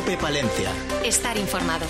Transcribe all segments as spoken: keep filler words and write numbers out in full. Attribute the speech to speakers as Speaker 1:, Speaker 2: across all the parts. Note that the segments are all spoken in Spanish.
Speaker 1: COPE Palencia.
Speaker 2: Estar informado.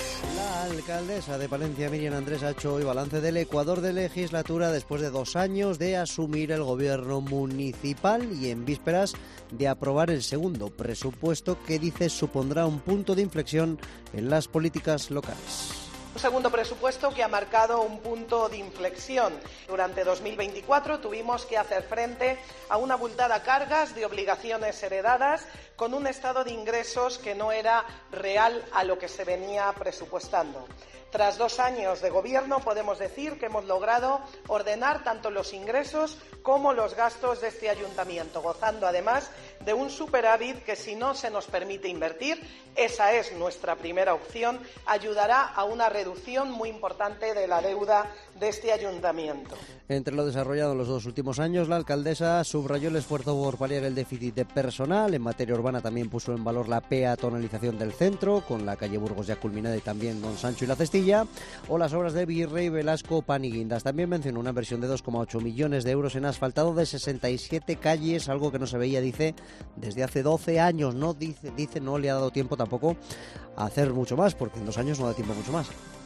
Speaker 3: La alcaldesa de Palencia, Miriam Andrés, ha hecho hoy balance del Ecuador de legislatura después de dos años de asumir el gobierno municipal y en vísperas de aprobar el segundo presupuesto que dice supondrá un punto de inflexión en las políticas locales.
Speaker 4: Un segundo presupuesto que ha marcado un punto de inflexión. Durante dos mil veinticuatro tuvimos que hacer frente a una abultada carga de obligaciones heredadas con un estado de ingresos que no era real a lo que se venía presupuestando. Tras dos años de gobierno podemos decir que hemos logrado ordenar tanto los ingresos como los gastos de este ayuntamiento, gozando además de un superávit que, si no se nos permite invertir, esa es nuestra primera opción, ayudará a una reducción muy importante de la deuda de este ayuntamiento.
Speaker 3: Entre lo desarrollado en los dos últimos años, la alcaldesa subrayó el esfuerzo por paliar el déficit de personal. En materia urbana también puso en valor la peatonalización del centro, con la calle Burgos ya culminada y también Don Sancho y la Cestilla, o las obras de Virrey, Velasco, Pan y Guindas. También mencionó una inversión de dos coma ocho millones de euros en asfaltado de sesenta y siete calles, algo que no se veía, dice, desde hace doce años. No dice, dice no le ha dado tiempo tampoco a hacer mucho más, porque en dos años no da tiempo mucho más.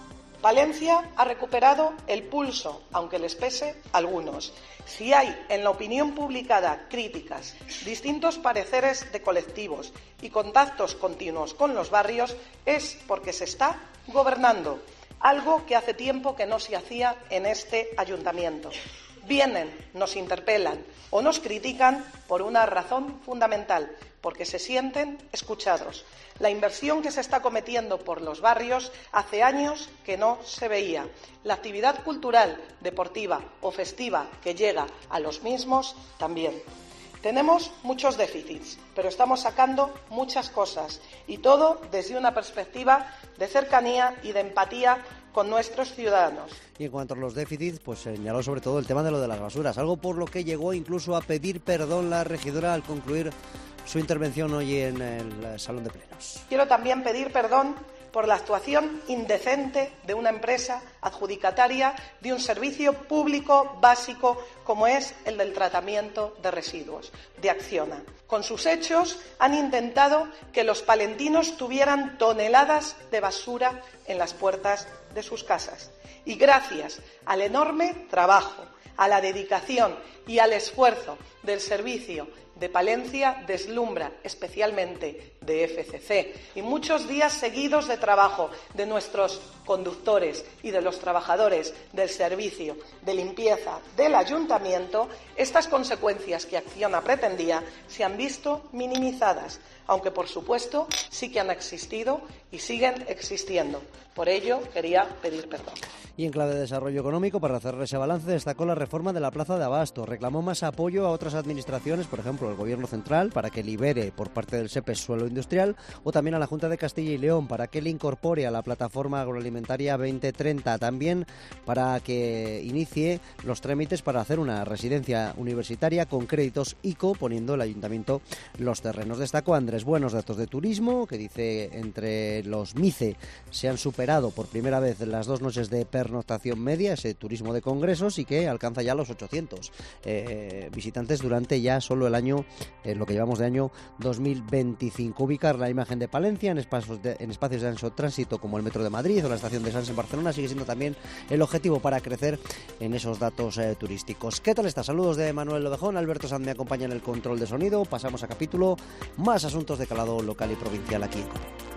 Speaker 4: Palencia ha recuperado el pulso, aunque les pese a algunos. Si hay en la opinión publicada críticas, distintos pareceres de colectivos y contactos continuos con los barrios, es porque se está gobernando, algo que hace tiempo que no se hacía en este ayuntamiento. Vienen, nos interpelan o nos critican por una razón fundamental, porque se sienten escuchados. La inversión que se está cometiendo por los barrios hace años que no se veía. La actividad cultural, deportiva o festiva que llega a los mismos también. Tenemos muchos déficits, pero estamos sacando muchas cosas y todo desde una perspectiva de cercanía y de empatía con nuestros ciudadanos.
Speaker 3: Y en cuanto a los déficits, pues señaló sobre todo el tema de lo de las basuras, algo por lo que llegó incluso a pedir perdón la regidora al concluir su intervención hoy en el Salón de Plenos.
Speaker 4: Quiero también pedir perdón por la actuación indecente de una empresa adjudicataria de un servicio público básico como es el del tratamiento de residuos, de Acciona. Con sus hechos han intentado que los palentinos tuvieran toneladas de basura en las puertas de sus casas. Y gracias al enorme trabajo, a la dedicación y al esfuerzo del servicio de Palencia, deslumbra especialmente de F C C, y muchos días seguidos de trabajo de nuestros conductores y de los trabajadores del servicio de limpieza del ayuntamiento, estas consecuencias que Acciona pretendía se han visto minimizadas, aunque por supuesto sí que han existido y siguen existiendo. Por ello quería pedir perdón.
Speaker 3: Y en clave de desarrollo económico, para cerrar ese balance, destacó la reforma de la Plaza de Abasto. Reclamó más apoyo a otras administraciones, por ejemplo, el Gobierno Central, para que libere por parte del SEPE suelo industrial, o también a la Junta de Castilla y León, para que le incorpore a la Plataforma Agroalimentaria veinte treinta. También para que inicie los trámites para hacer una residencia universitaria con créditos I C O, poniendo el Ayuntamiento los terrenos. Destacó Andrés buenos datos de turismo, que dice entre los MICE se han superado por primera vez las dos noches de pernoctación media, ese turismo de congresos, y que alcanza ya los ochocientos eh, visitantes durante ya solo el año, eh, lo que llevamos de año dos mil veinticinco. Ubicar la imagen de Palencia en espacios de, en espacios de ancho tránsito como el Metro de Madrid o la estación de Sants en Barcelona sigue siendo también el objetivo para crecer en esos datos eh, turísticos. ¿Qué tal está? Saludos de Manuel Lobejón, Alberto Sanz me acompaña en el control de sonido. Pasamos a capítulo, más asuntos de calado local y provincial aquí en COPE.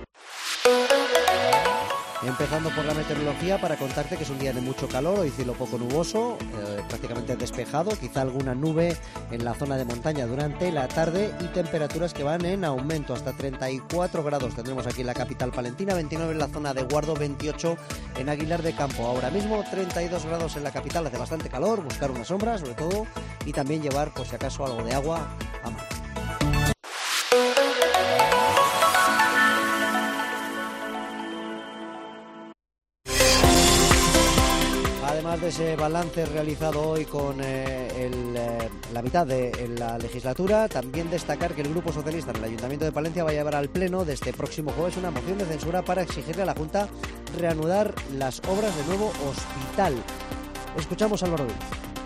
Speaker 3: Empezando por la meteorología, para contarte que es un día de mucho calor, hoy cielo poco nuboso, eh, prácticamente despejado, quizá alguna nube en la zona de montaña durante la tarde y temperaturas que van en aumento hasta treinta y cuatro grados tendremos aquí en la capital palentina, veintinueve en la zona de Guardo, veintiocho en Aguilar de Campo. Ahora mismo treinta y dos grados en la capital, hace bastante calor, buscar una sombra sobre todo y también llevar por si acaso algo de agua a mano. Además de ese balance realizado hoy con eh, el, eh, la mitad de la legislatura, también destacar que el Grupo Socialista en el Ayuntamiento de Palencia va a llevar al Pleno de este próximo jueves una moción de censura para exigirle a la Junta reanudar las obras del nuevo hospital. Escuchamos a Álvaro Díaz.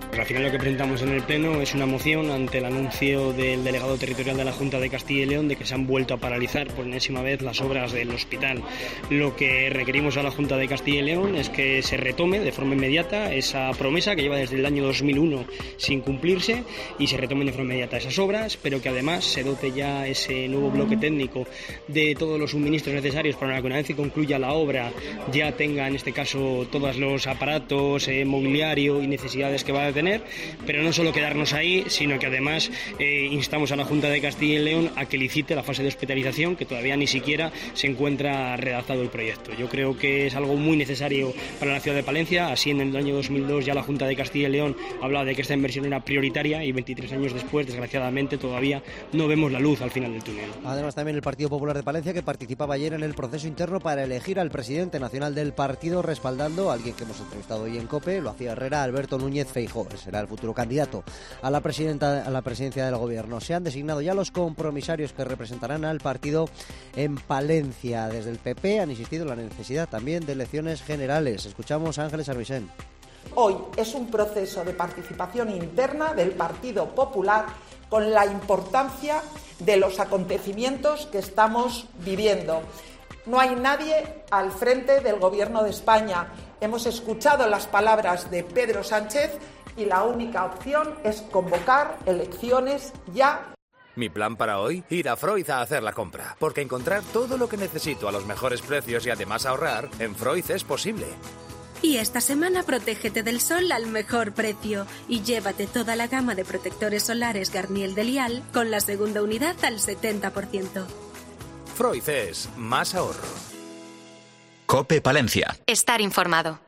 Speaker 1: Pues al final lo que presentamos en el Pleno es una moción ante el anuncio del delegado territorial de la Junta de Castilla y León de que se han vuelto a paralizar por enésima vez las obras del hospital. Lo que requerimos a la Junta de Castilla y León es que se retome de forma inmediata esa promesa que lleva desde el año dos mil uno sin cumplirse y se retomen de forma inmediata esas obras, pero que además se dote ya ese nuevo bloque técnico de todos los suministros necesarios para que una vez que concluya la obra ya tenga en este caso todos los aparatos, eh, mobiliario y necesidades que va a tener, pero no solo quedarnos ahí, sino que además eh, instamos a la Junta de Castilla y León a que licite la fase de hospitalización, que todavía ni siquiera se encuentra redactado el proyecto. Yo creo que es algo muy necesario para la ciudad de Palencia. Así en el año dos mil dos ya la Junta de Castilla y León hablaba de que esta inversión era prioritaria y veintitrés años después, desgraciadamente, todavía no vemos la luz al final del túnel.
Speaker 3: Además, también el Partido Popular de Palencia, que participaba ayer en el proceso interno para elegir al presidente nacional del partido, respaldando a alguien que hemos entrevistado hoy en COPE, lo hacía Herrera, Alberto Núñez Feijóo. Será el futuro candidato a la presidenta, a la presidencia del gobierno. Se han designado ya los compromisarios que representarán al partido en Palencia. Desde el P P han insistido en la necesidad también de elecciones generales. Escuchamos a Ángeles Armisen.
Speaker 2: Hoy es un proceso de participación interna del Partido Popular con la importancia de los acontecimientos que estamos viviendo. No hay nadie al frente del Gobierno de España. Hemos escuchado las palabras de Pedro Sánchez y la única opción es convocar elecciones ya.
Speaker 5: Mi plan para hoy, ir a Freud a hacer la compra, porque encontrar todo lo que necesito a los mejores precios y además ahorrar, en Freud es posible.
Speaker 6: Y esta semana protégete del sol al mejor precio y llévate toda la gama de protectores solares Garnier de Lial con la segunda unidad al setenta por ciento.
Speaker 5: Freud es más ahorro.
Speaker 7: COPE Palencia.
Speaker 6: Estar informado.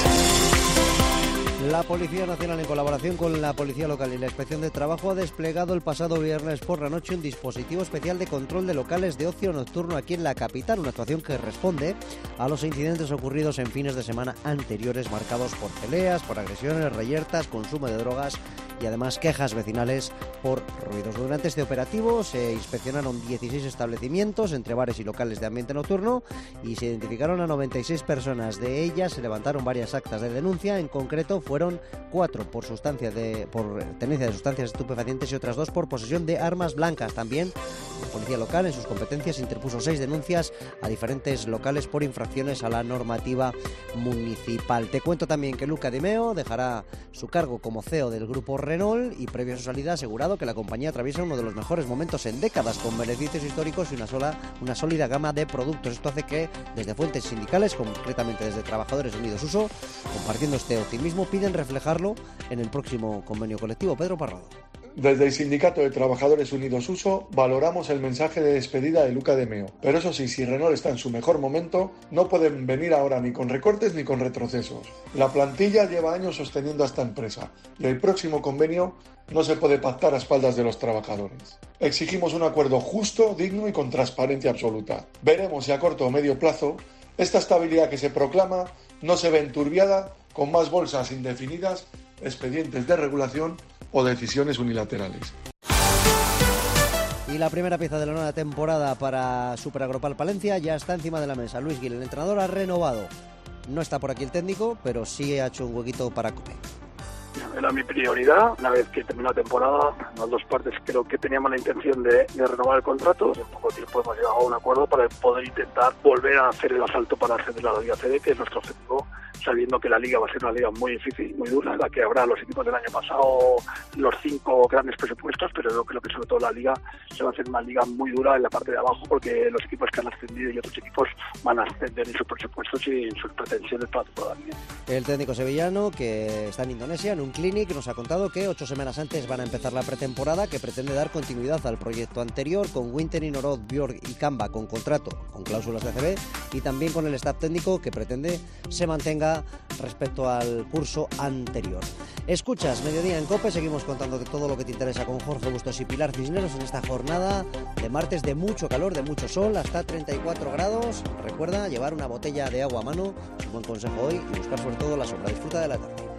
Speaker 3: La Policía Nacional, en colaboración con la Policía Local y la Inspección de Trabajo, ha desplegado el pasado viernes por la noche un dispositivo especial de control de locales de ocio nocturno aquí en la capital, una actuación que responde a los incidentes ocurridos en fines de semana anteriores marcados por peleas, por agresiones, reyertas, consumo de drogas y además quejas vecinales por ruidos. Durante este operativo se inspeccionaron dieciséis establecimientos entre bares y locales de ambiente nocturno y se identificaron a noventa y seis personas. De ellas se levantaron varias actas de denuncia, en concreto fueron cuatro por sustancia de por tenencia de sustancias estupefacientes y otras dos por posesión de armas blancas. También la policía local, en sus competencias, interpuso seis denuncias a diferentes locales por infracciones a la normativa municipal. Te cuento también que Luca Di Meo dejará su cargo como C E O del grupo Renault y previo a su salida ha asegurado que la compañía atraviesa uno de los mejores momentos en décadas, con beneficios históricos y una sola una sólida gama de productos. Esto hace que desde fuentes sindicales, concretamente desde Trabajadores Unidos Uso, compartiendo este optimismo, piden reflejarlo en el próximo convenio colectivo. Pedro Parrado.
Speaker 8: Desde el Sindicato de Trabajadores Unidos Uso valoramos el mensaje de despedida de Luca Di Meo, pero eso sí, si Renault está en su mejor momento, no pueden venir ahora ni con recortes ni con retrocesos. La plantilla lleva años sosteniendo a esta empresa y el próximo convenio no se puede pactar a espaldas de los trabajadores. Exigimos un acuerdo justo, digno y con transparencia absoluta. Veremos si a corto o medio plazo esta estabilidad que se proclama no se ve enturbiada con más bolsas indefinidas, expedientes de regulación o decisiones unilaterales.
Speaker 3: Y la primera pieza de la nueva temporada para Superagroupal Palencia ya está encima de la mesa. Luis Gil, el entrenador, ha renovado. No está por aquí el técnico, pero sí ha hecho un huequito para COPE.
Speaker 9: Era mi prioridad. Una vez que terminó la temporada, las dos partes creo que teníamos la intención de, de renovar el contrato. En poco tiempo hemos llegado a un acuerdo para poder intentar volver a hacer el asalto para ascender a la Liga C D, que es nuestro objetivo, sabiendo que la Liga va a ser una liga muy difícil, muy dura, en la que habrá los equipos del año pasado los cinco grandes presupuestos, pero yo creo que sobre todo la Liga se va a hacer una liga muy dura en la parte de abajo, porque los equipos que han ascendido y otros equipos van a ascender en sus presupuestos y en sus pretensiones para toda la liga.
Speaker 3: El técnico sevillano, que está en Indonesia, en un clinic, nos ha contado que ocho semanas antes van a empezar la pretemporada, que pretende dar continuidad al proyecto anterior, con Winter, Inoroz, Björk y Kamba con contrato, con cláusulas de A C B, y también con el staff técnico, que pretende se mantenga respecto al curso anterior. Escuchas Mediodía en COPE, seguimos contándote todo lo que te interesa con Jorge Bustos y Pilar Cisneros en esta jornada de martes de mucho calor, de mucho sol, hasta treinta y cuatro grados. Recuerda llevar una botella de agua a mano, un buen consejo hoy, y buscar sobre todo la sombra. Disfruta de la tarde.